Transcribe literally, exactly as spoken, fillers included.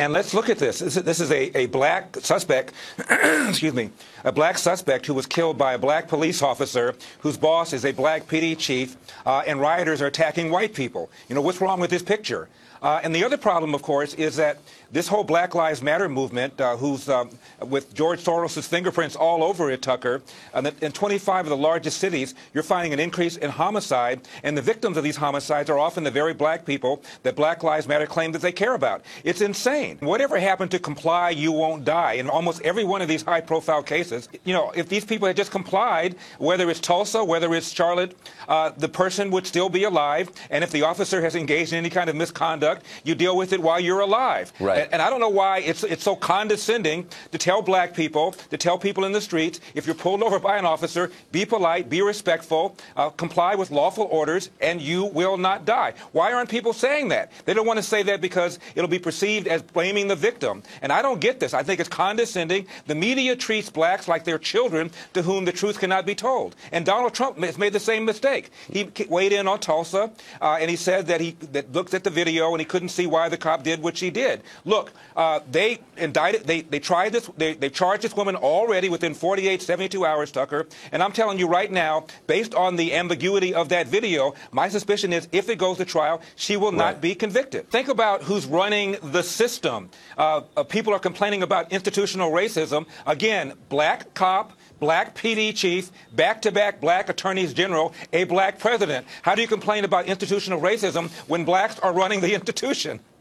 And let's look at this. This is, this is a, a black suspect, excuse me, a black suspect who was killed by a black police officer whose boss is a black P D chief, uh, and rioters are attacking white people. You know, what's wrong with this picture? Uh, and the other problem, of course, is that this whole Black Lives Matter movement, uh, who's um, with George Soros' fingerprints all over it, Tucker, and that in twenty-five of the largest cities, you're finding an increase in homicide, and the victims of these homicides are often the very black people that Black Lives Matter claim that they care about. It's insane. Whatever happened to comply, you won't die? In almost every one of these high-profile cases, you know, if these people had just complied, whether it's Tulsa, whether it's Charlotte, uh, the person would still be alive, and if the officer has engaged in any kind of misconduct, you deal with it while you're alive. Right. And, and I don't know why it's it's so condescending to tell black people, to tell people in the streets, if you're pulled over by an officer, be polite, be respectful, uh, comply with lawful orders, and you will not die. Why aren't people saying that? They don't want to say that because it'll be perceived as blaming the victim. And I don't get this. I think it's condescending. The media treats blacks like they're children to whom the truth cannot be told. And Donald Trump has made the same mistake. He weighed in on Tulsa, uh, and he said that he that looked at the video and he couldn't see why the cop did what she did. Look, uh, they indicted, they, they tried this, they, they charged this woman already within forty-eight, seventy-two hours, Tucker. And I'm telling you right now, based on the ambiguity of that video, my suspicion is if it goes to trial, she will not right. be convicted. Think about who's running the system. Uh, uh, people are complaining about institutional racism. Again, black cop, black P D chief, back-to-back black attorneys general, a black president. How do you complain about institutional racism when blacks are running the institution?